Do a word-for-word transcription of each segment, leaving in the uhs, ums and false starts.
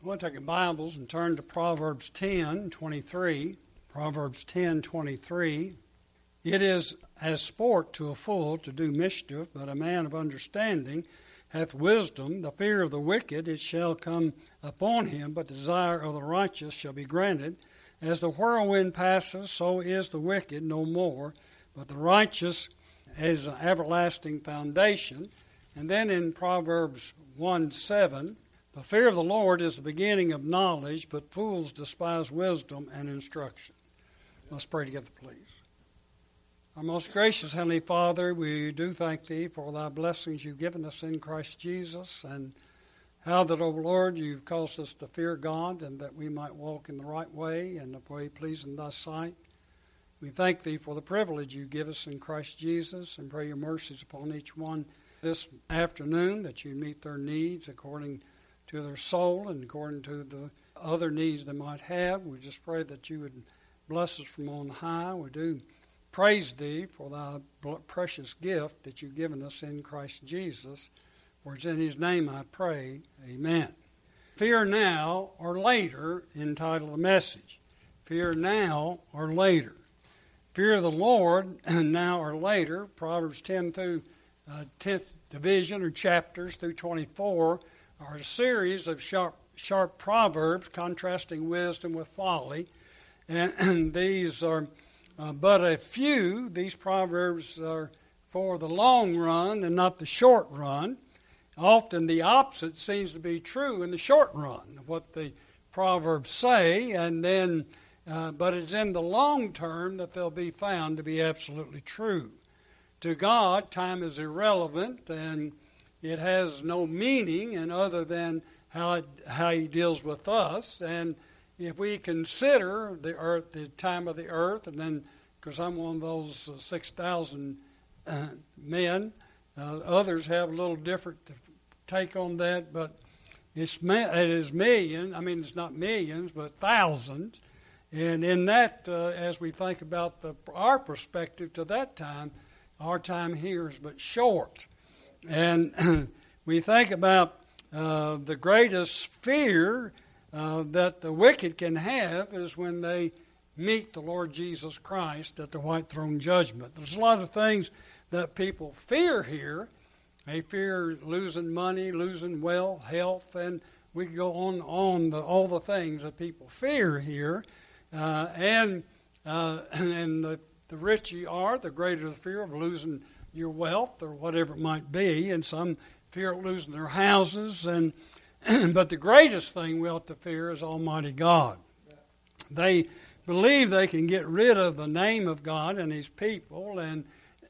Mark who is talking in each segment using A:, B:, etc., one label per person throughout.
A: We'll take your Bibles and turn to Proverbs ten twenty-three. Proverbs ten twenty-three. It is as sport to a fool to do mischief, but a man of understanding hath wisdom. The fear of the wicked, it shall come upon him, but the desire of the righteous shall be granted. As the whirlwind passes, so is the wicked no more, but the righteous is an everlasting foundation. And then in Proverbs one seven, the fear of the Lord is the beginning of knowledge, but fools despise wisdom and instruction. Let's pray together, please. Our most gracious Heavenly Father, we do thank Thee for Thy blessings You've given us in Christ Jesus, and how that, O Lord, You've caused us to fear God, and that we might walk in the right way and the way pleasing Thy sight. We thank Thee for the privilege You give us in Christ Jesus, and pray Your mercies upon each one this afternoon, that You meet their needs according to their soul and according to the other needs they might have. We just pray that You would bless us from on high. We do praise Thee for Thy precious gift that You've given us in Christ Jesus. For it's in His name I pray. Amen. Fear now or later, entitled the message. Fear now or later. Fear of the Lord now or later. Proverbs ten through uh, tenth division or chapters through twenty-four are a series of sharp, sharp proverbs contrasting wisdom with folly. And, and these are uh, but a few. These proverbs are for the long run and not the short run. Often the opposite seems to be true in the short run of what the proverbs say, and then, uh, but it's in the long term that they'll be found to be absolutely true. To God, time is irrelevant, and it has no meaning and other than how it, how He deals with us. And if we consider the earth, the time of the earth, and then, because I'm one of those uh, six thousand uh, men, uh, others have a little different take on that, but it's it is million. I mean, it's not millions, but thousands. And in that, uh, as we think about the, our perspective to that time, our time here is but short. And we think about uh, the greatest fear uh, that the wicked can have is when they meet the Lord Jesus Christ at the white throne judgment. There's a lot of things that people fear here. They fear losing money, losing wealth, health, and we can go on on the, all the things that people fear here. Uh, and uh, and the, the richer you are, the greater the fear of losing your wealth or whatever it might be, and some fear of losing their houses. And but the greatest thing we ought to fear is Almighty God. They believe they can get rid of the name of God and His people, and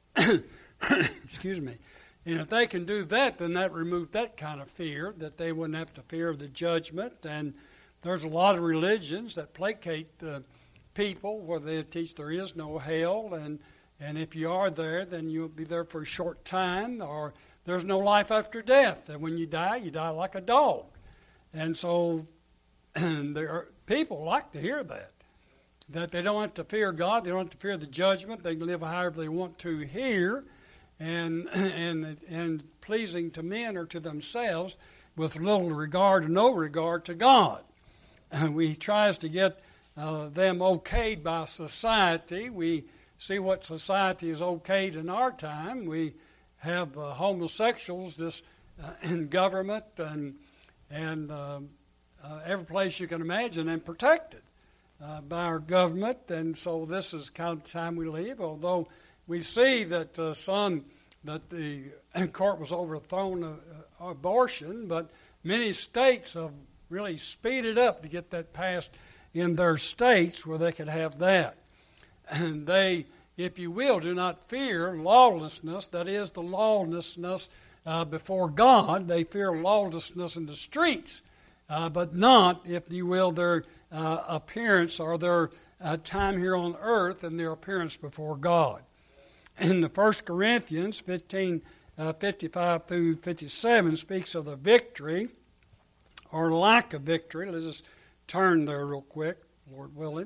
A: excuse me. And if they can do that, then that removes that kind of fear, that they wouldn't have to fear the judgment. And there's a lot of religions that placate the people where they teach there is no hell, and And if you are there, then you'll be there for a short time, or there's no life after death. And when you die, you die like a dog. And so and there are, people like to hear that, that they don't have to fear God, they don't have to fear the judgment, they can live however they want to here, and and and pleasing to men or to themselves, with little regard or no regard to God. And we tries to get uh, them okayed by society. We see what society is okayed in our time. We have uh, homosexuals this uh, in government and and uh, uh, every place you can imagine, and protected uh, by our government. And so this is kind of the time we live. Although we see that uh, some that the court was overthrown uh, abortion, but many states have really speeded up to get that passed in their states where they could have that. And they, if you will, do not fear lawlessness, that is the lawlessness uh, before God. They fear lawlessness in the streets, uh, but not, if you will, their uh, appearance or their uh, time here on earth and their appearance before God. In the First Corinthians fifteen, uh, fifty-five through fifty-seven speaks of the victory or lack of victory. Let's just turn there real quick, Lord willing.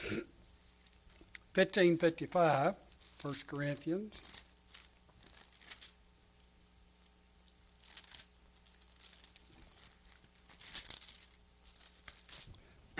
A: fifteen fifty-five, First Corinthians.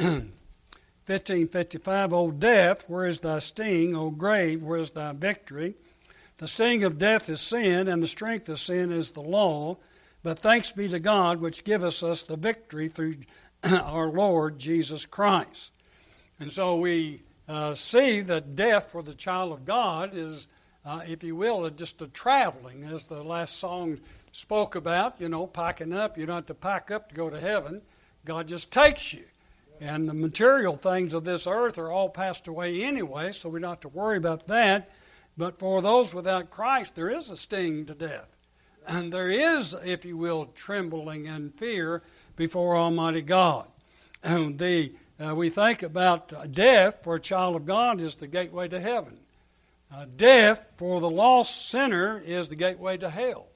A: fifteen fifty-five, O death, where is thy sting? O grave, where is thy victory? The sting of death is sin, and the strength of sin is the law. But thanks be to God, which giveth us the victory through our Lord Jesus Christ. And so we uh, see that death for the child of God is, uh, if you will, just a traveling, as the last song spoke about, you know, packing up. You don't have to pack up to go to heaven. God just takes you. And the material things of this earth are all passed away anyway, so we don't have to worry about that. But for those without Christ, there is a sting to death. And there is, if you will, trembling and fear before Almighty God. And the, uh, we think about death for a child of God is the gateway to heaven. Uh, death for the lost sinner is the gateway to hell.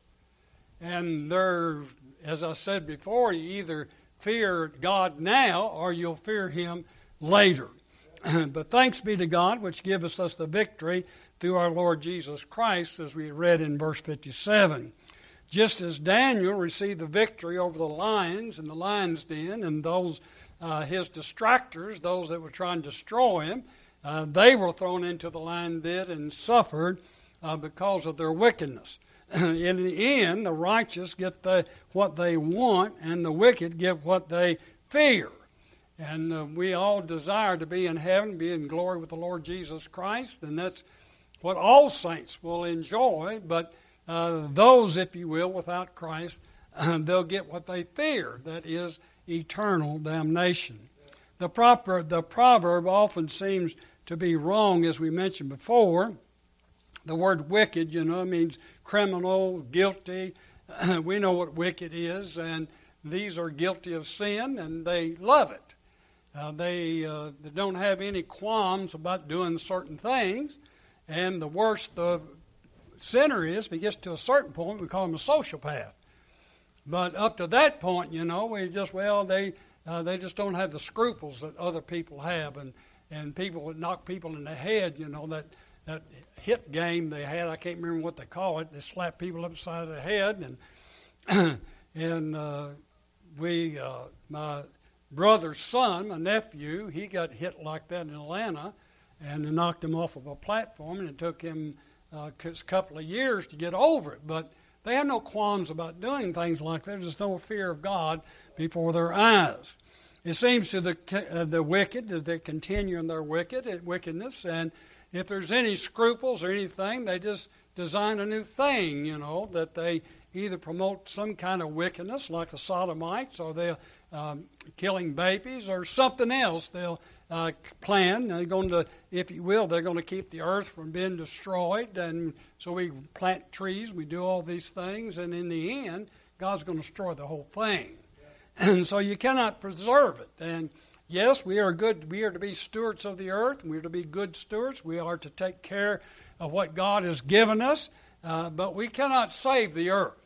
A: And there, as I said before, you either fear God now or you'll fear Him later. But thanks be to God, which giveth us the victory through our Lord Jesus Christ, as we read in verse fifty-seven. Just as Daniel received the victory over the lions in the lion's den, and those uh, his distractors, those that were trying to destroy him, uh, they were thrown into the lion den and suffered uh, because of their wickedness. In the end, the righteous get the, what they want, and the wicked get what they fear. And uh, we all desire to be in heaven, be in glory with the Lord Jesus Christ, and that's what all saints will enjoy. But uh, those, if you will, without Christ, uh, they'll get what they fear, that is eternal damnation. The proper, the proverb often seems to be wrong, as we mentioned before. The word wicked, you know, means criminal, guilty. We know what wicked is, and these are guilty of sin, and they love it. Uh, they, uh, they don't have any qualms about doing certain things. And the worse the sinner is, if he gets to a certain point, we call him a sociopath. But up to that point, you know, we just, well, they uh, they just don't have the scruples that other people have. And, and people that knock people in the head, you know, that, that hit game they had, I can't remember what they call it. They slap people upside the head. And, and uh, we, uh, my brother's son, my nephew, he got hit like that in Atlanta. And it knocked him off of a platform, and it took him uh, a couple of years to get over it. But they had no qualms about doing things like that. There's no fear of God before their eyes. It seems to the uh, the wicked that they continue in their wicked wickedness, and if there's any scruples or anything, they just design a new thing, you know, that they either promote some kind of wickedness, like the Sodomites, or they're um, killing babies, or something else they'll Uh, plan. They're going to, if you will, they're going to keep the earth from being destroyed. And so we plant trees, we do all these things, and in the end, God's going to destroy the whole thing. Yeah. And so you cannot preserve it. And yes, we are good. We are to be stewards of the earth. We are to be good stewards. We are to take care of what God has given us. Uh, but we cannot save the earth.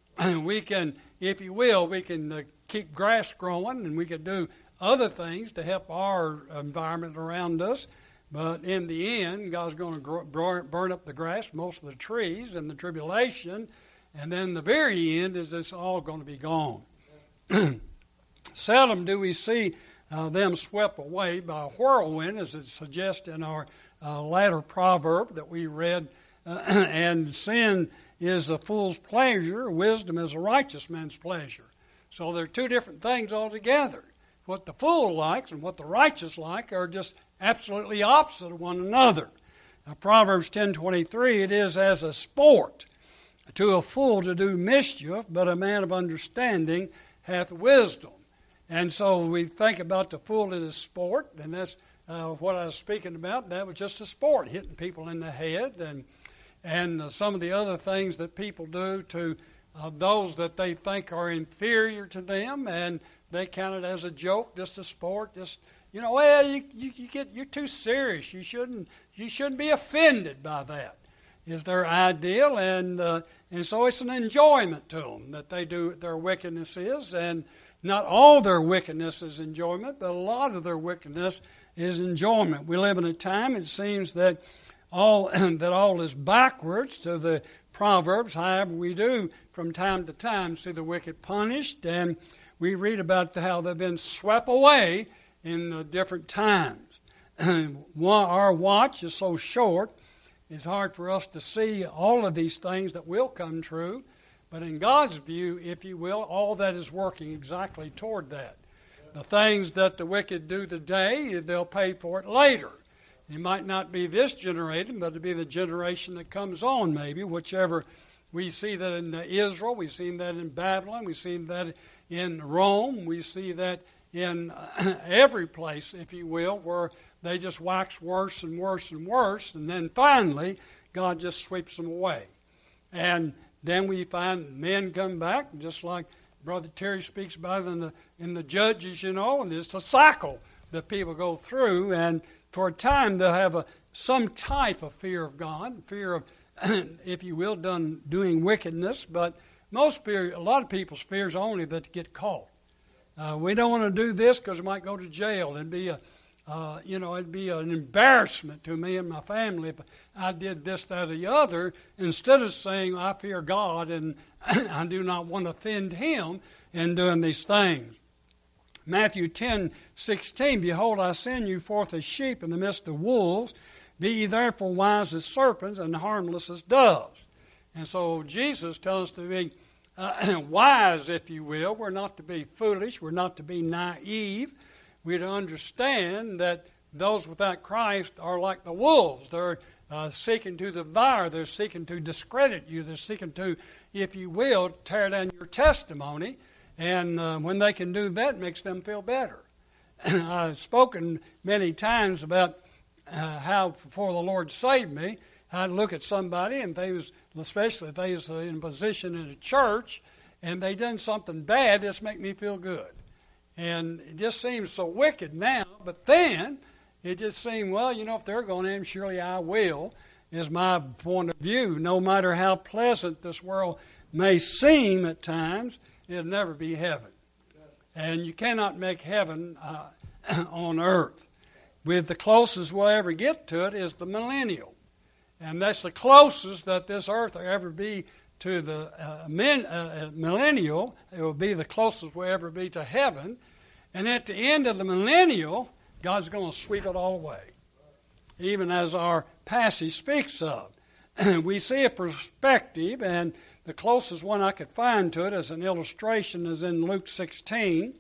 A: We can, if you will, we can uh, keep grass growing, and we can do other things to help our environment around us. But in the end, God's going to grow, burn up the grass, most of the trees, and the tribulation. And then the very end is it's all going to be gone. Seldom do we see uh, them swept away by a whirlwind, as it suggests in our uh, latter proverb that we read. Uh, and sin is a fool's pleasure. Wisdom is a righteous man's pleasure. So they're two different things altogether. What the fool likes and what the righteous like are just absolutely opposite of one another. Now, Proverbs ten twenty-three, it is as a sport to a fool to do mischief, but a man of understanding hath wisdom. And so we think about the fool as a sport, and that's uh, what I was speaking about. That was just a sport, hitting people in the head, and and uh, some of the other things that people do to uh, those that they think are inferior to them, and they count it as a joke, just a sport, just, you know, well, you, you, you get, you're too serious. You shouldn't, you shouldn't be offended by that, is their ideal. And uh, and so it's an enjoyment to them that they do their wickedness is. And not all their wickedness is enjoyment, but a lot of their wickedness is enjoyment. We live in a time, it seems, that all that all is backwards to the Proverbs. However, we do from time to time see the wicked punished, and we read about how they've been swept away in uh, different times. Our watch is so short, it's hard for us to see all of these things that will come true. But in God's view, if you will, all that is working exactly toward that. The things that the wicked do today, they'll pay for it later. It might not be this generation, but it'll be the generation that comes on, maybe, whichever. We see that in Israel, we've seen that in Babylon, we've seen that in Rome, we see that in every place, if you will, where they just wax worse and worse and worse, and then finally, God just sweeps them away. And then we find men come back, just like Brother Terry speaks about it in the, in the Judges, you know, and it's a cycle that people go through, and for a time they'll have a, some type of fear of God, fear of, if you will, done doing wickedness, but most fear, a lot of people's fear is only that to get caught. Uh, we don't want to do this because we might go to jail. It'd be a, uh, you know, it'd be an embarrassment to me and my family if I did this, that, or the other. Instead of saying I fear God and I do not want to offend Him in doing these things. Matthew ten sixteen, behold, I send you forth as sheep in the midst of wolves. Be ye therefore wise as serpents and harmless as doves. And so Jesus tells us to be uh, wise, if you will. We're not to be foolish. We're not to be naive. We're to understand that those without Christ are like the wolves. They're uh, seeking to devour. They're seeking to discredit you. They're seeking to, if you will, tear down your testimony. And uh, when they can do that, it makes them feel better. I've spoken many times about Uh, how before the Lord saved me, I'd look at somebody, and they was, especially if they was in a position in a church, and they done something bad, just make me feel good. And it just seems so wicked now, but then it just seemed, well, you know, if they're going in, surely I will, is my point of view. No matter how pleasant this world may seem at times, it'll never be heaven. And you cannot make heaven uh, on earth. With the closest we'll ever get to it is the millennial. And that's the closest that this earth will ever be to the uh, min, uh, millennial. It will be the closest we'll ever be to heaven. And at the end of the millennial, God's going to sweep it all away, even as our passage speaks of. We see a perspective, and the closest one I could find to it as an illustration is in Luke sixteen.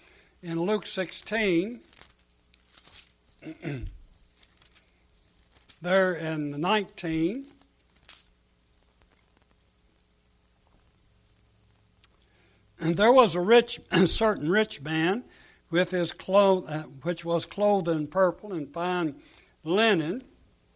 A: In Luke sixteen, there in nineteen, and there was a rich, a certain rich man, with his clothes, uh, which was clothed in purple and fine linen,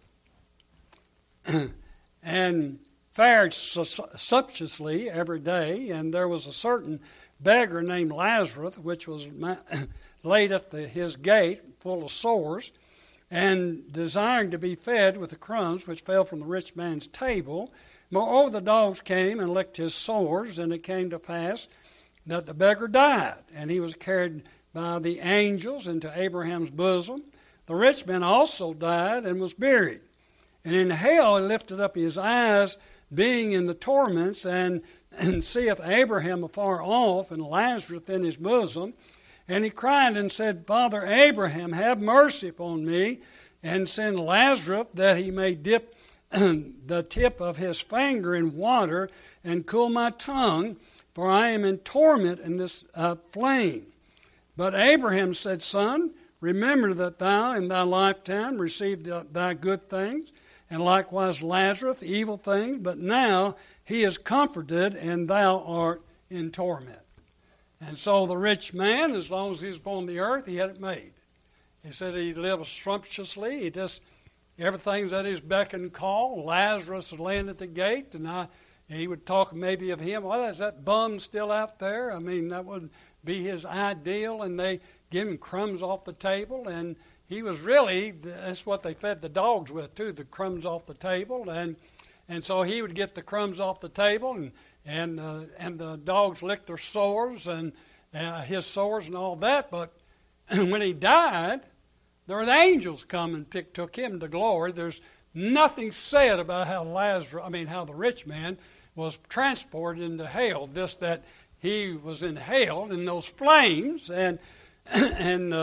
A: and fared sumptuously every day. And there was a certain beggar named Lazarus, which was laid at the, his gate, full of sores, and desiring to be fed with the crumbs which fell from the rich man's table. Moreover, the dogs came and licked his sores, and it came to pass that the beggar died, and he was carried by the angels into Abraham's bosom. The rich man also died and was buried. And in hell he lifted up his eyes, being in the torments, and, and seeth Abraham afar off, and Lazarus in his bosom. And he cried and said, Father Abraham, have mercy upon me, and send Lazarus that he may dip the tip of his finger in water and cool my tongue, for I am in torment in this uh, flame. But Abraham said, Son, remember that thou in thy lifetime received thy good things, and likewise Lazarus evil things, but now he is comforted, and thou art in torment. And so the rich man, as long as he was upon the earth, he had it made. He said he lived sumptuously. He just, everything's at his beck and call. Lazarus was laying at the gate, and I, he would talk maybe of him. Well, is that bum still out there? I mean, that would be his ideal, and they give him crumbs off the table, and he was really, that's what they fed the dogs with too, the crumbs off the table, and and so he would get the crumbs off the table, and and uh, and the dogs licked their sores and uh, his sores and all that. But when he died, there were the angels come and pick, took him to glory. There's nothing said about how Lazarus, I mean how the rich man was transported into hell. Just that he was in hell in those flames, and and uh,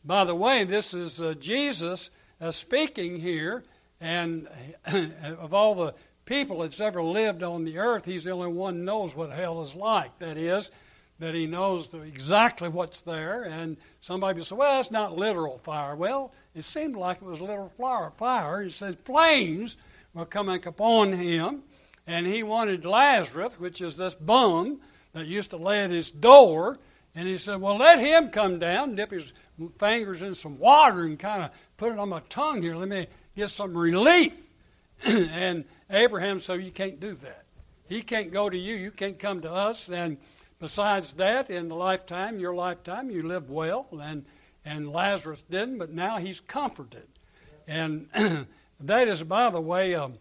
A: by the way, this is uh, Jesus uh, speaking here, and of all the people that's ever lived on the earth, he's the only one who knows what hell is like. That is, that he knows the, exactly what's there. And somebody will say, well, it's not literal fire. Well, it seemed like it was literal fire. fire. It says flames were coming upon him, and he wanted Lazarus, which is this bum that used to lay at his door, and he said, well, let him come down, dip his fingers in some water and kind of put it on my tongue here. Let me get some relief. And Abraham said, you can't do that. He can't go to you. You can't come to us. And besides that, in the lifetime, your lifetime, you lived well, and, and Lazarus didn't, but now he's comforted. And that is, by the way, an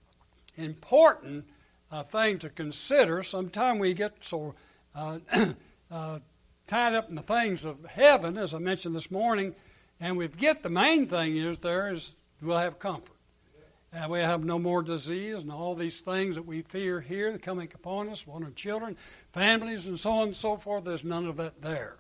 A: important uh, thing to consider. Sometimes we get so uh, uh, tied up in the things of heaven, as I mentioned this morning, and we forget the main thing is there is we'll have comfort. Uh, we have no more disease and all these things that we fear here that coming upon us, on our children, families, and so on and so forth. There's none of that there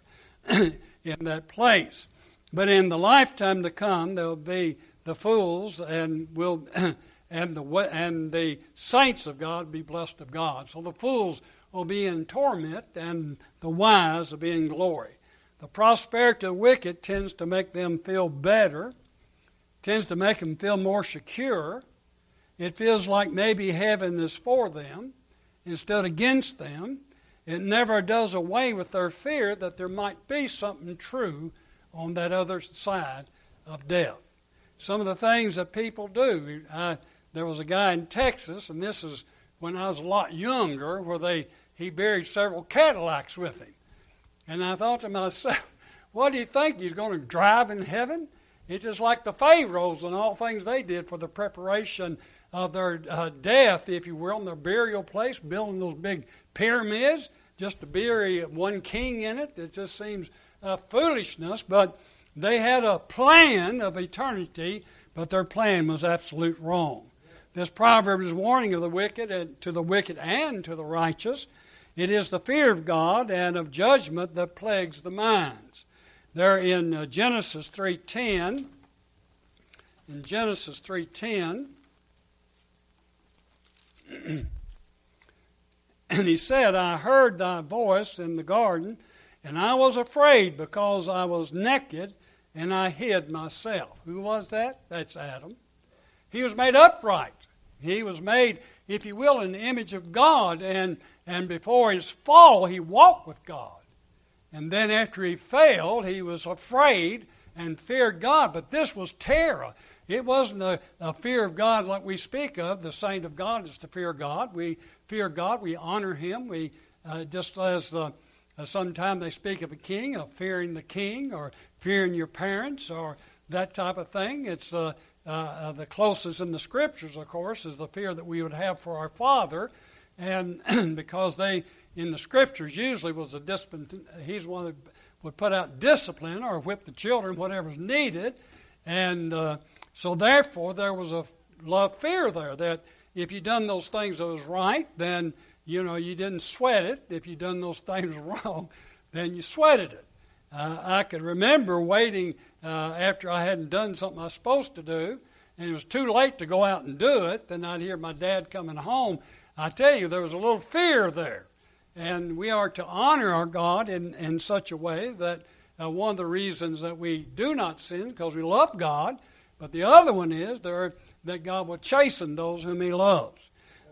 A: in that place. But in the lifetime to come, there will be the fools and will and the and the saints of God be blessed of God. So the fools will be in torment, and the wise will be in glory. The prosperity of the wicked tends to make them feel better, tends to make them feel more secure. It feels like maybe heaven is for them instead against them. It never does away with their fear that there might be something true on that other side of death. Some of the things that people do, I, there was a guy in Texas, and this is when I was a lot younger, where they he buried several Cadillacs with him. And I thought to myself, what do you think? He's going to drive in heaven? It's just like the Pharaohs and all things they did for the preparation of their uh, death, if you will, in their burial place, building those big pyramids just to bury one king in it. It just seems uh, foolishness, but they had a plan of eternity, but their plan was absolute wrong. This proverb is warning of the wicked, and to the wicked and to the righteous. It is the fear of God and of judgment that plagues the minds. There in uh, Genesis three ten, in Genesis three ten, and he said, I heard thy voice in the garden, and I was afraid because I was naked, and I hid myself. Who was that? That's Adam. He was made upright. He was made, if you will, in the image of God, and, and before his fall, he walked with God. And then after he failed, he was afraid and feared God. But this was terror. It wasn't a, a fear of God like we speak of. The saint of God is to fear God. We fear God. We honor him. We uh, just as uh, uh, sometimes they speak of a king, of fearing the king, or fearing your parents, or that type of thing. It's uh, uh, uh, the closest in the Scriptures, of course, is the fear that we would have for our Father, and because they in the Scriptures usually was a discipline. He's one that would put out discipline or whip the children, whatever's needed. And uh, so therefore there was a love fear there that if you done those things that was right, then, you know, you didn't sweat it. If you done those things wrong, then you sweated it. Uh, I could remember waiting uh, after I hadn't done something I was supposed to do, and it was too late to go out and do it. Then I'd hear my dad coming home. I tell you, there was a little fear there. And we are to honor our God in, in such a way that uh, one of the reasons that we do not sin because we love God, but the other one is there, that God will chasten those whom he loves.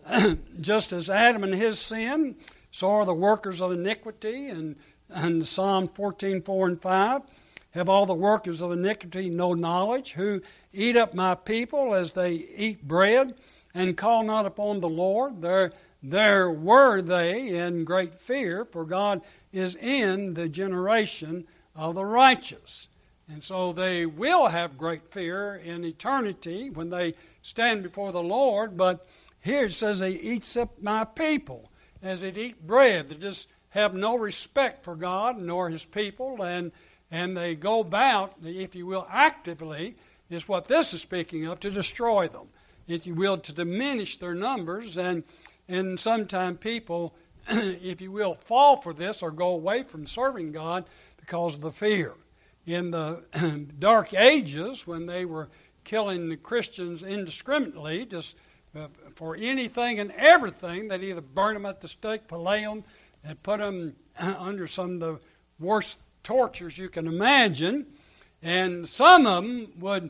A: Just as Adam and his sin, so are the workers of iniquity. And, and Psalm fourteen, four and five, have all the workers of iniquity no knowledge, who eat up my people as they eat bread, and call not upon the Lord. There, there were they in great fear, for God is in the generation of the righteous. And so they will have great fear in eternity when they stand before the Lord. But here it says they eats up my people as they eat bread. They just have no respect for God nor his people, and and they go about, if you will, actively, is what this is speaking of, to destroy them, if you will, to diminish their numbers. And and sometimes people, if you will, fall for this or go away from serving God because of the fear. in the Dark Ages when they were killing the Christians indiscriminately, just uh, for anything and everything. They'd either burn them at the stake, fillet them, and put them under some of the worst tortures you can imagine. And some of them would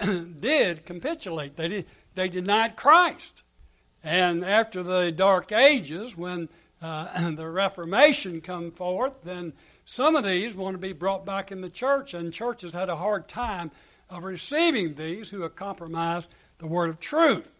A: did capitulate. They did, they denied Christ. And after the Dark Ages, when uh, the Reformation come forth, then some of these want to be brought back in the church, and churches had a hard time of receiving these who have compromised the word of truth.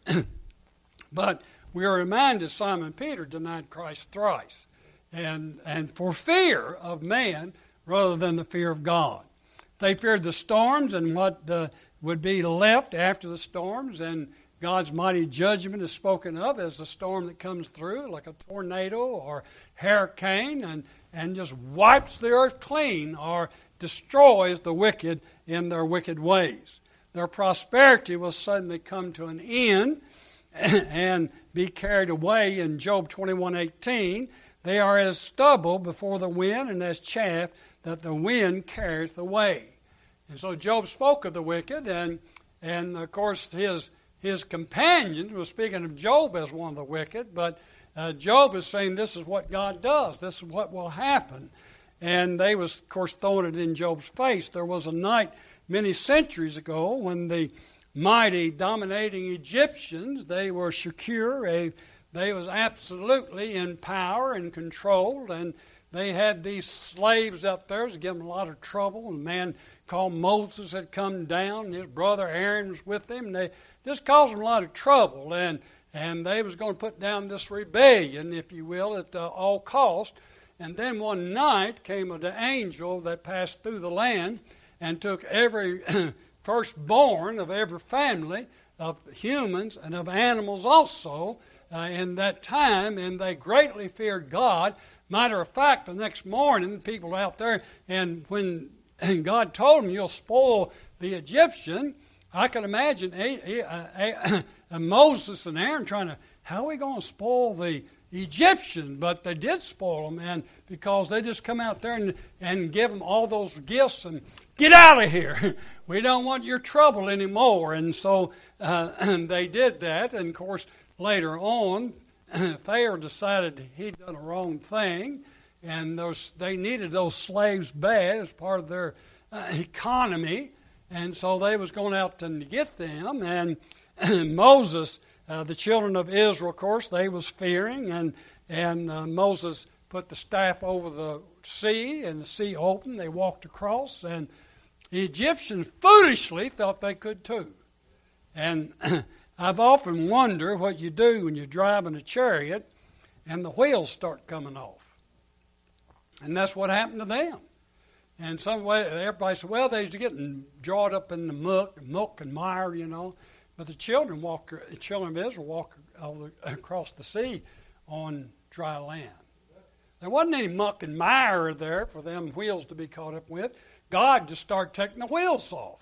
A: But we are reminded Simon Peter denied Christ thrice, and, and for fear of man rather than the fear of God. They feared the storms and what uh, would be left after the storms, and God's mighty judgment is spoken of as the storm that comes through like a tornado or hurricane and, and just wipes the earth clean or destroys the wicked in their wicked ways. Their prosperity will suddenly come to an end and be carried away. In Job twenty-one eighteen, they are as stubble before the wind and as chaff that the wind carrieth away. And so Job spoke of the wicked, and and of course his his companions were speaking of Job as one of the wicked, but uh, Job is saying this is what God does, this is what will happen. And they was, of course, throwing it in Job's face. There was a night many centuries ago when the mighty, dominating Egyptians, they were secure, they, they was absolutely in power and controlled, and they had these slaves up there to give them a lot of trouble. And a man called Moses had come down, and his brother Aaron was with him, and they just caused them a lot of trouble. And, and they was going to put down this rebellion, if you will, at uh, all cost. And then one night came an angel that passed through the land and took every firstborn of every family of humans and of animals also uh, in that time, and they greatly feared God. Matter of fact, the next morning, people out there, and when God told them, you'll spoil the Egyptian, I can imagine a, a, a, a Moses and Aaron trying to, how are we going to spoil the Egyptian? But they did spoil them, and because they just come out there and, and give them all those gifts and get out of here. We don't want your trouble anymore. And so uh, they did that, and of course later on, Pharaoh decided he'd done a wrong thing, and those they needed those slaves bad as part of their uh, economy, and so they was going out to get them. And Moses, uh, the children of Israel, of course, they was fearing, and and uh, Moses put the staff over the sea, and the sea opened. They walked across, and the Egyptians foolishly thought they could too. And I've often wondered what you do when you're driving a chariot and the wheels start coming off. And that's what happened to them. And some way, everybody said, well, they're getting drawn up in the muck, muck and mire, you know. But the children walk, the children of Israel walk across the sea on dry land. There wasn't any muck and mire there for them wheels to be caught up with. God just started taking the wheels off.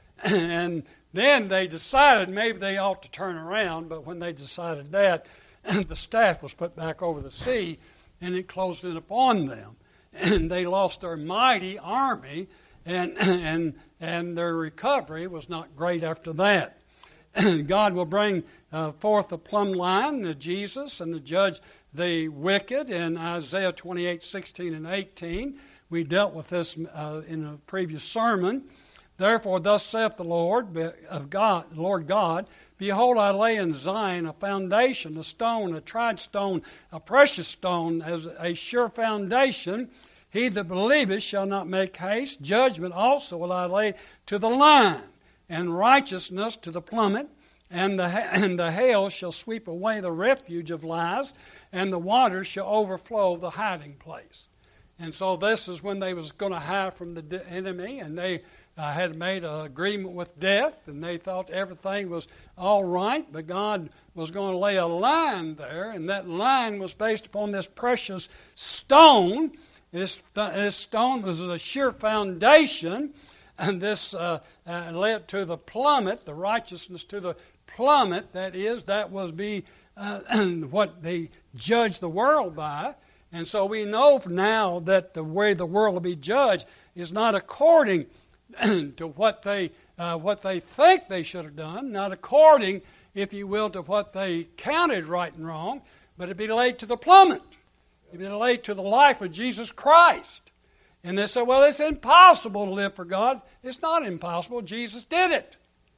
A: And then they decided maybe they ought to turn around, but when they decided that, the staff was put back over the sea, and it closed in upon them. And they lost their mighty army, and and and their recovery was not great after that. God will bring uh, forth a plumb line to Jesus and to judge the wicked in Isaiah twenty-eight, sixteen, and eighteen. We dealt with this uh, in a previous sermon. Therefore, thus saith the Lord of God, Lord God, behold, I lay in Zion a foundation, a stone, a tried stone, a precious stone, as a sure foundation. He that believeth shall not make haste. Judgment also will I lay to the line, and righteousness to the plummet, and the and the hail shall sweep away the refuge of lies, and the waters shall overflow the hiding place. And so this is when they was going to hide from the enemy, and they uh, had made an agreement with death, and they thought everything was all right, but God was going to lay a line there, and that line was based upon this precious stone. This, this stone was a sure foundation, and this uh, uh, led to the plummet, the righteousness to the plummet, that is, that was be uh, what they judged the world by. And so we know now that the way the world will be judged is not according to what they uh, what they think they should have done, not according, if you will, to what they counted right and wrong, but it'd be laid to the plummet. It'd be laid to the life of Jesus Christ. And they say, well, it's impossible to live for God. It's not impossible. Jesus did it.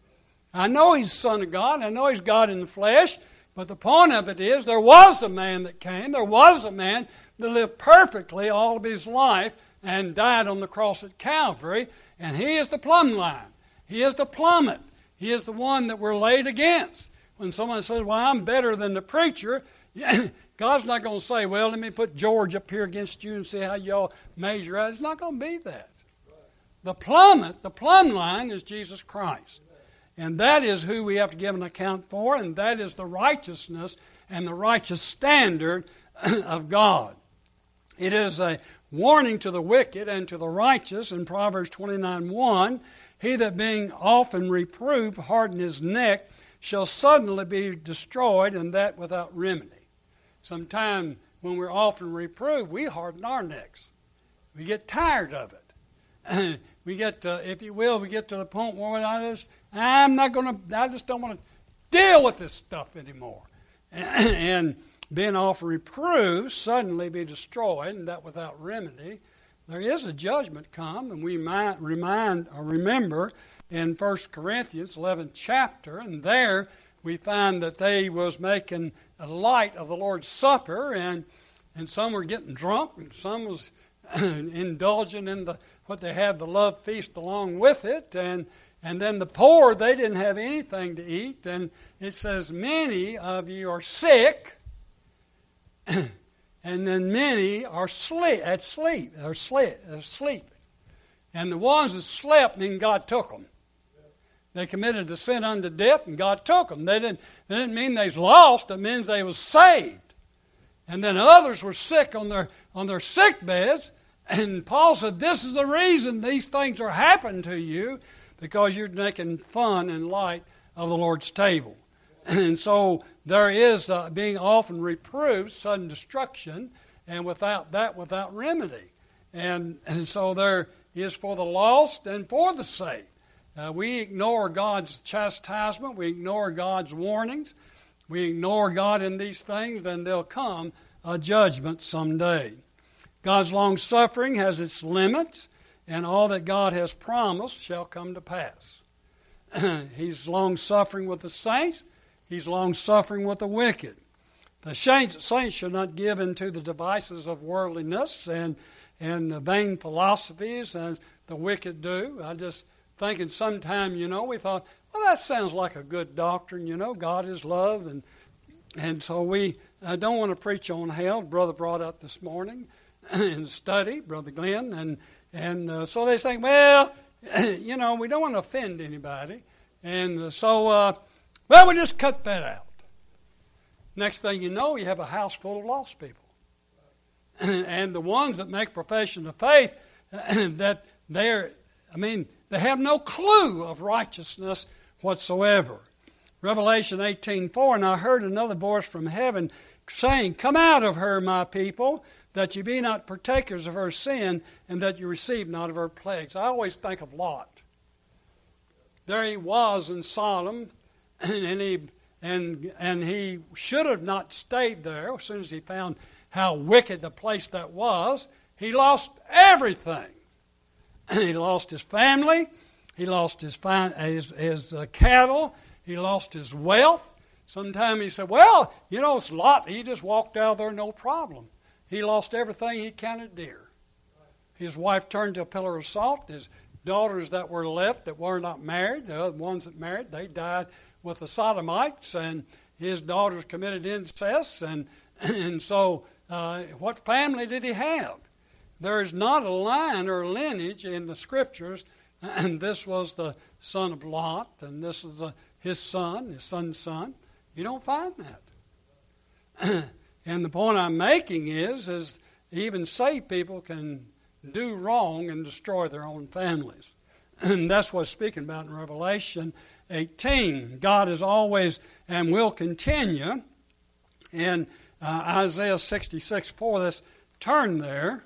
A: I know He's the Son of God. I know He's God in the flesh. But the point of it is, there was a man that came. There was a man that lived perfectly all of his life and died on the cross at Calvary. And He is the plumb line. He is the plummet. He is the one that we're laid against. When someone says, well, I'm better than the preacher, God's not going to say, well, let me put George up here against you and see how y'all measure out. It's not going to be that. The plummet, the plumb line is Jesus Christ. And that is who we have to give an account for, and that is the righteousness and the righteous standard of God. It is a warning to the wicked and to the righteous in Proverbs twenty-nine one. He that being often reproved harden his neck shall suddenly be destroyed, and that without remedy. Sometimes when we're often reproved, we harden our necks. We get tired of it. We get, uh, if you will, we get to the point where I just, I'm not going to, I just don't want to deal with this stuff anymore. And, and being often reproved, suddenly be destroyed, and that without remedy. There is a judgment come, and we might remind or remember in First Corinthians eleventh chapter, and there we find that they was making a light of the Lord's Supper, and and some were getting drunk, and some was indulging in the what they had, the love feast along with it, and and then the poor, they didn't have anything to eat, and it says, many of you are sick, and then many are sleep, at sleep, are sleep, are sleeping. And the ones that slept, then God took them. They committed a sin unto death, and God took them. They didn't, they didn't mean they was lost. It means they was saved. And then others were sick on their on their sick beds. And Paul said, this is the reason these things are happening to you, because you're making fun and light of the Lord's table. And so there is uh, being often reproved, sudden destruction, and without that, without remedy. And, and so there is for the lost and for the saved. Uh, we ignore God's chastisement. We ignore God's warnings. We ignore God in these things, then there'll come a judgment someday. God's long-suffering has its limits, and all that God has promised shall come to pass. He's long-suffering with the saints. He's long-suffering with the wicked. The saints, saints should not give into the devices of worldliness and, and the vain philosophies as the wicked do. I just thinking sometime, you know, we thought, well, that sounds like a good doctrine, you know, God is love. And and so we I don't want to preach on hell. Brother brought up this morning in study, Brother Glenn. And, and uh, so they think, well, you know, we don't want to offend anybody. And uh, so, uh, well, we just cut that out. Next thing you know, you have a house full of lost people. And the ones that make profession of faith, that they're, I mean, they have no clue of righteousness whatsoever. Revelation eighteen four, and I heard another voice from heaven saying, come out of her, my people, that you be not partakers of her sin, and that you receive not of her plagues. I always think of Lot. There he was in Sodom, and he and and he should have not stayed there. As soon as he found how wicked the place that was, he lost everything. He lost his family. He lost his fine, his, his uh, cattle. He lost his wealth. Sometimes he said, well, you know, it's Lot. He just walked out there, no problem. He lost everything he counted dear. His wife turned to a pillar of salt. His daughters that were left that were not married, the other ones that married, they died with the Sodomites. And his daughters committed incest. And, and so uh, what family did he have? There is not a line or lineage in the Scriptures, and this was the son of Lot, and this is the, his son, his son's son. You don't find that. And the point I'm making is, is even saved people can do wrong and destroy their own families. And that's what's speaking about in Revelation eighteen. God is always and will continue. In uh, Isaiah sixty-six four, this turn there,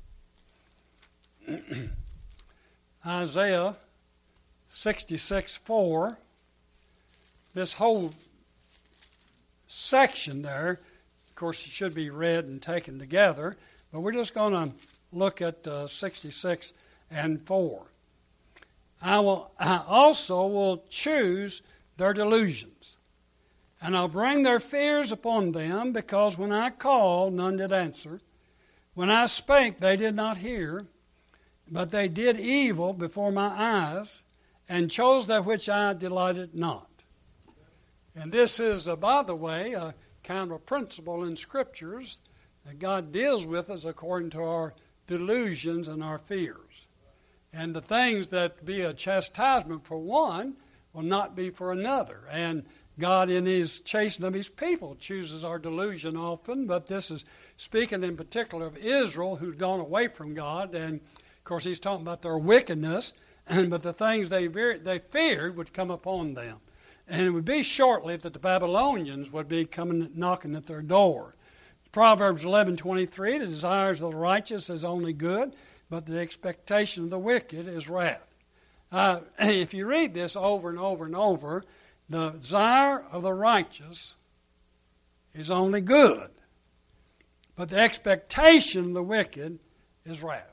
A: Isaiah sixty-six four, this whole section there, of course, it should be read and taken together, but we're just going to look at uh, sixty-six and four. I will I also will choose their delusions, and I'll bring their fears upon them, because when I called, none did answer. When I spake, they did not hear, but they did evil before my eyes, and chose that which I delighted not. And this is, uh, by the way, a kind of a principle in Scriptures that God deals with us according to our delusions and our fears. And the things that be a chastisement for one will not be for another. And God, in His chastening of His people, chooses our delusion often, but this is speaking in particular of Israel, who'd gone away from God. And, of course, He's talking about their wickedness, but the things they they feared would come upon them. And it would be shortly that the Babylonians would be coming knocking at their door. Proverbs eleven twenty-three, the desires of the righteous is only good, but the expectation of the wicked is wrath. Uh, if you read this over and over and over, the desire of the righteous is only good, but the expectation of the wicked is wrath.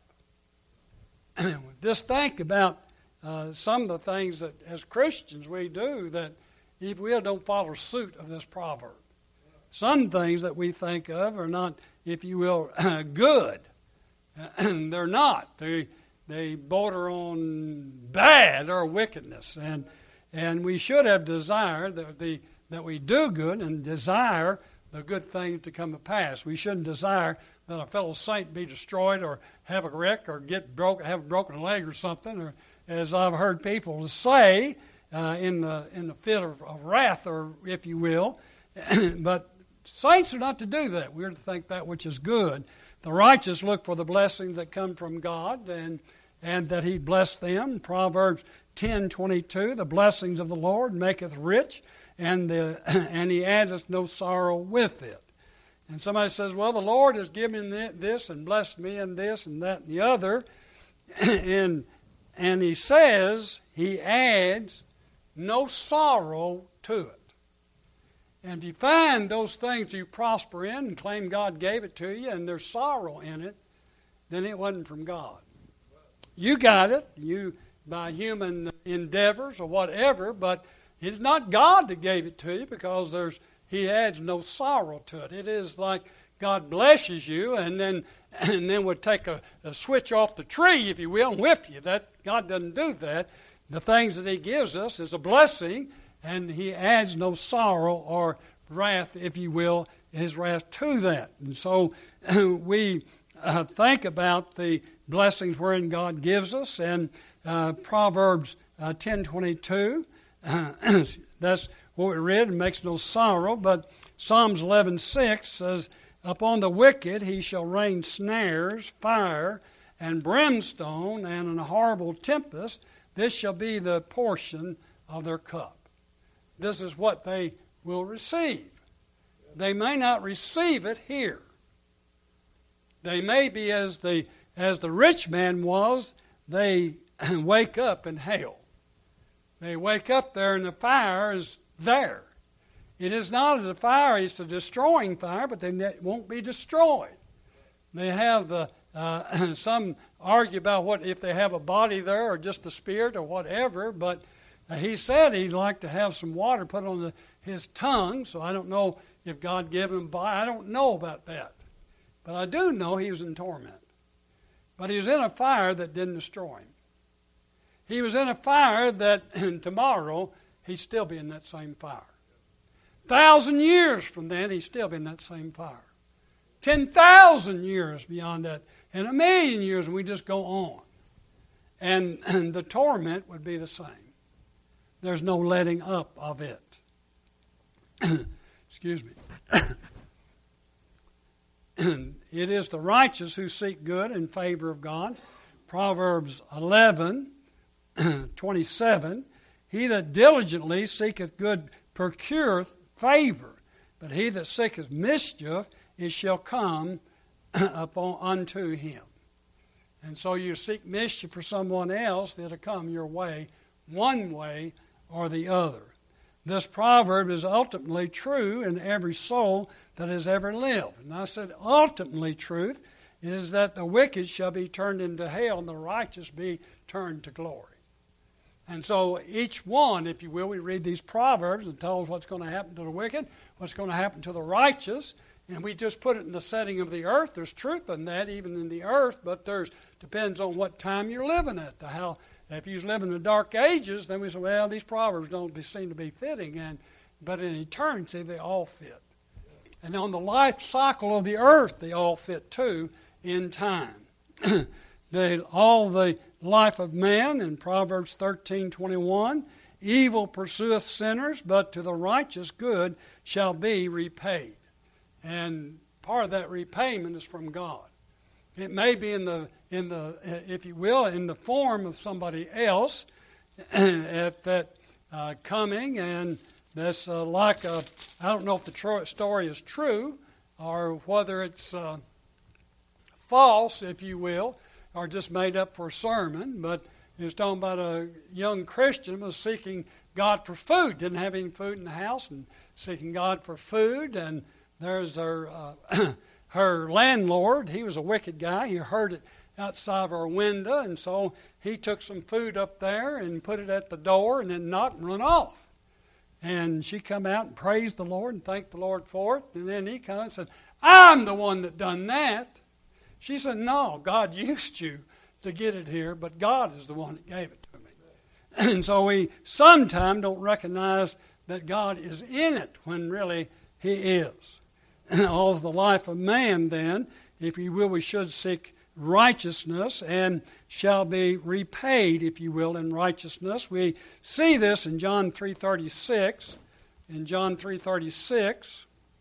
A: Just think about uh, some of the things that as Christians we do that if we don't follow suit of this proverb. Some things that we think of are not, if you will, good. And they're not. They they border on bad or wickedness. And and we should have desire that the that we do good and desire the good thing to come to pass. We shouldn't desire that a fellow saint be destroyed or have a wreck or get broke, have a broken leg or something. Or as I've heard people say uh, in the in the fit of, of wrath, or if you will, but saints are not to do that. We're to think that which is good. The righteous look for the blessings that come from God, and and that He bless them. Proverbs ten twenty-two, the blessings of the Lord maketh rich, and the and He addeth no sorrow with it. And somebody says, well, the Lord has given me this and blessed me in this and that and the other. and and He says He adds no sorrow to it. And if you find those things you prosper in and claim God gave it to you and there's sorrow in it, then it wasn't from God. You got it, you by human endeavors or whatever, but it's not God that gave it to you, because there's He adds no sorrow to it. It is like God blesses you and then and then would take a, a switch off the tree, if you will, and whip you. That God doesn't do that. The things that He gives us is a blessing, and He adds no sorrow or wrath, if you will, His wrath to that. And so we uh, think about the blessings wherein God gives us. And uh, Proverbs uh, ten twenty-two, uh, that's what we read, and makes no sorrow. But Psalms eleven six says, upon the wicked He shall rain snares, fire, and brimstone, and an horrible tempest. This shall be the portion of their cup. This is what they will receive. They may not receive it here. They may be as the as the rich man was. They wake up in hell. They wake up there and the fire is there. It is not a fire, it's a destroying fire, but they won't be destroyed. They have the, uh, some argue about what if they have a body there or just a spirit or whatever, but uh, he said he'd like to have some water put on the, his tongue, so I don't know if God gave him a body. I don't know about that. But I do know he was in torment. But he was in a fire that didn't destroy him. He was in a fire that tomorrow he'd still be in that same fire. Thousand years from then, he'd still be in that same fire. Ten thousand years beyond that, and a million years, and we just go on. And, and the torment would be the same. There's no letting up of it. Excuse me. It is the righteous who seek good in favor of God. Proverbs eleven twenty-seven, he that diligently seeketh good procureth favor, but he that seeketh mischief, it shall come upon unto him. And so you seek mischief for someone else, it'll come your way, one way or the other. This proverb is ultimately true in every soul that has ever lived. And I said ultimately truth is that the wicked shall be turned into hell and the righteous be turned to glory. And so each one, if you will, we read these proverbs and tell us what's going to happen to the wicked, what's going to happen to the righteous, and we just put it in the setting of the earth. There's truth in that, even in the earth, but there's depends on what time you're living at. The how if you live in the dark ages, then we say, well, these proverbs don't be, seem to be fitting, and but in eternity they all fit. And on the life cycle of the earth, they all fit too in time. they, all the life of man in Proverbs thirteen twenty-one, evil pursueth sinners, but to the righteous good shall be repaid. And part of that repayment is from God. It may be in the, in the, if you will, in the form of somebody else at that uh, coming, and that's uh, like a, I don't know if the tro- story is true or whether it's uh, false, if you will, or just made up for a sermon, but it's talking about a young Christian was seeking God for food, didn't have any food in the house, and seeking God for food, and there's her uh, her landlord. He was a wicked guy. He heard it outside of our window, and so he took some food up there and put it at the door and then knocked and run off. And she come out and praised the Lord and thanked the Lord for it, and then he come and said, I'm the one that done that. She said, no, God used you to get it here, but God is the one that gave it to me. And so we sometimes don't recognize that God is in it when really He is. All the life of man, then, if you will, we should seek righteousness and shall be repaid, if you will, in righteousness. We see this in John three thirty-six. In John three thirty-six,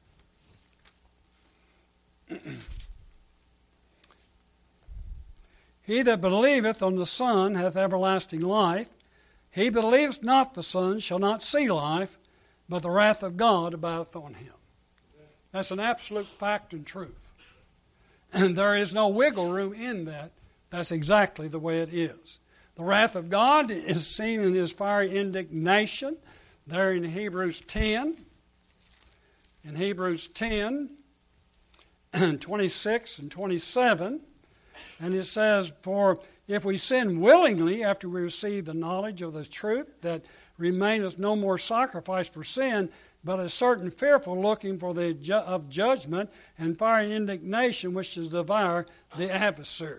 A: he that believeth on the Son hath everlasting life. He that believeth not the Son shall not see life, but the wrath of God abideth on him. That's an absolute fact and truth. And there is no wiggle room in that. That's exactly the way it is. The wrath of God is seen in His fiery indignation there in Hebrews ten. In Hebrews ten, twenty-six and twenty-seven. And it says, for if we sin willingly after we receive the knowledge of the truth, that remaineth no more sacrifice for sin, but a certain fearful looking for the ju- of judgment and fiery indignation which does devour the adversaries.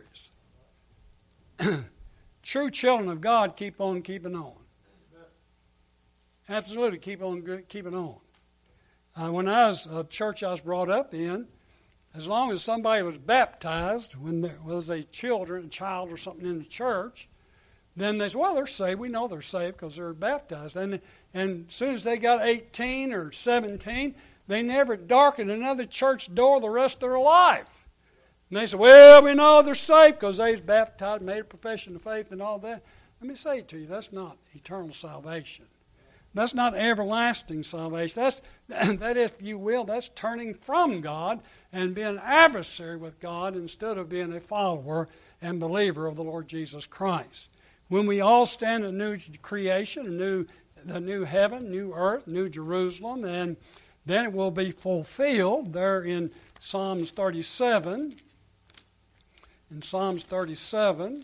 A: True children of God keep on keeping on. Absolutely keep on keeping on. Uh, when I was a church I was brought up in, as long as somebody was baptized when there was a children, a child or something in the church, then they said, well, they're saved. We know they're saved because they're baptized. And, and as soon as they got eighteen or seventeen, they never darkened another church door the rest of their life. And they said, well, we know they're saved because they was baptized, made a profession of faith and all that. Let me say it to you, that's not eternal salvation. That's not everlasting salvation. That's, that, if you will, that's turning from God and being an adversary with God instead of being a follower and believer of the Lord Jesus Christ. When we all stand in a new creation, a new, the new heaven, new earth, new Jerusalem, and then it will be fulfilled there in Psalms thirty-seven. In Psalms thirty-seven,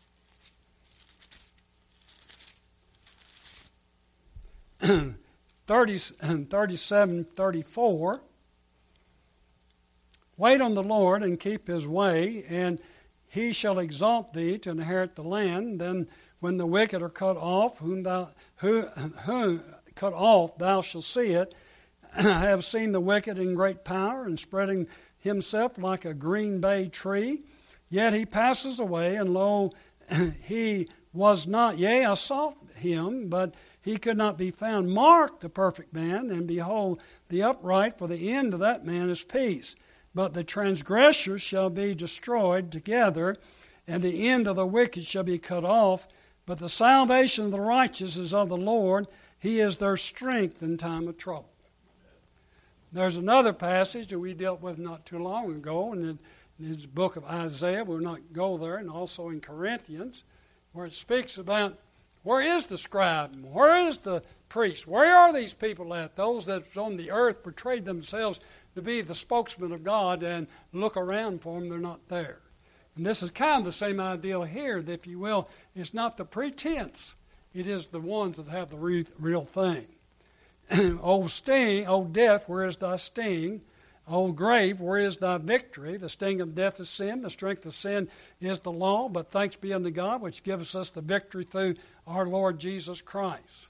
A: thirty, thirty-seven, thirty-four. Wait on the Lord and keep His way, and He shall exalt thee to inherit the land. Then when the wicked are cut off, whom thou who, who cut off, thou shalt see it. I have seen the wicked in great power and spreading himself like a green bay tree. Yet he passes away, and lo, he was not. Yea, I sought him, but he could not be found. Mark the perfect man, and behold the upright, for the end of that man is peace. But the transgressors shall be destroyed together, and the end of the wicked shall be cut off. But the salvation of the righteous is of the Lord. He is their strength in time of trouble. There's another passage that we dealt with not too long ago, and In his book of Isaiah, we'll not go there, and also in Corinthians, where it speaks about where is the scribe, where is the priest, where are these people at? Those that on the earth portrayed themselves to be the spokesman of God, and look around for them, they're not there. And this is kind of the same idea here, that if you will, it's not the pretense, it is the ones that have the re- real thing. O sting, O death, where is thy sting? O grave, where is thy victory? The sting of death is sin, the strength of sin is the law, but thanks be unto God, which gives us the victory through our Lord Jesus Christ.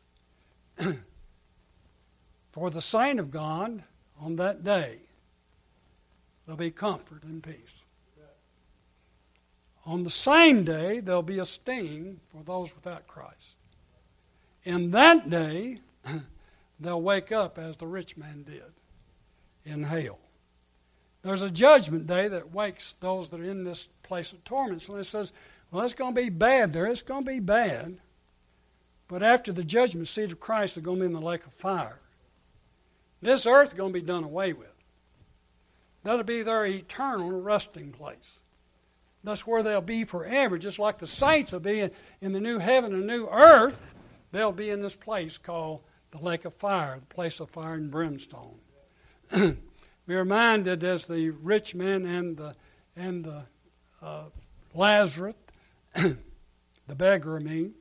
A: For the saint of God, on that day, there'll be comfort and peace. On the same day, there'll be a sting for those without Christ. In that day, they'll wake up as the rich man did in hell. There's a judgment day that wakes those that are in this place of torment. So it says, well, it's going to be bad there. It's going to be bad. But after the judgment seat of Christ, they're going to be in the lake of fire. This earth is going to be done away with. That'll be their eternal resting place. That's where they'll be forever, just like the saints will be in, in the new heaven and new earth. They'll be in this place called the lake of fire, the place of fire and brimstone. We're reminded as the rich man and the and the uh, Lazarus, the beggar, I mean,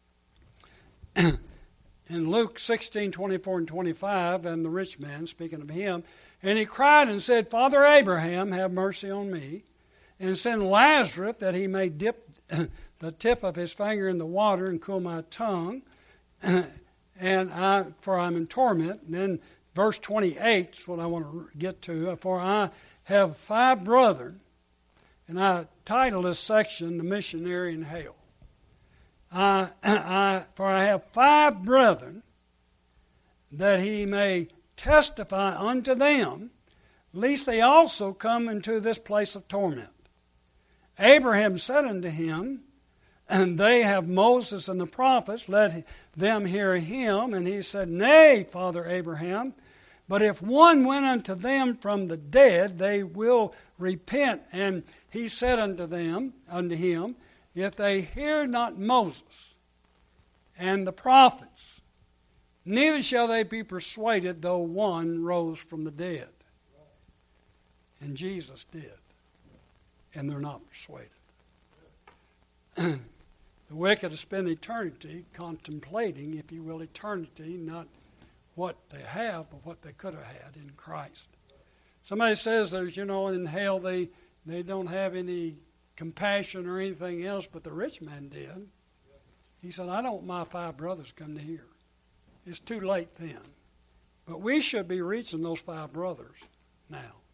A: in Luke sixteen, twenty-four and twenty-five, and the rich man, speaking of him, and he cried and said, Father Abraham, have mercy on me, and send Lazarus that he may dip the tip of his finger in the water and cool my tongue, and I, for I'm in torment. And then verse twenty-eight is what I want to get to. For I have five brethren, and I title this section, The Missionary in Hell. I, I, for I have five brethren, that he may testify unto them, lest they also come into this place of torment. Abraham said unto him, and they have Moses and the prophets, let them hear him. And he said, Nay, Father Abraham, but if one went unto them from the dead, they will repent. And he said unto them, unto him, if they hear not Moses and the prophets, neither shall they be persuaded, though one rose from the dead. And Jesus did. And they're not persuaded. The wicked spend eternity contemplating, if you will, eternity, not what they have, but what they could have had in Christ. Somebody says there's, you know, in hell they, they don't have any compassion or anything else, but the rich man did. He said, I don't want my five brothers come to here. It's too late then. But we should be reaching those five brothers now.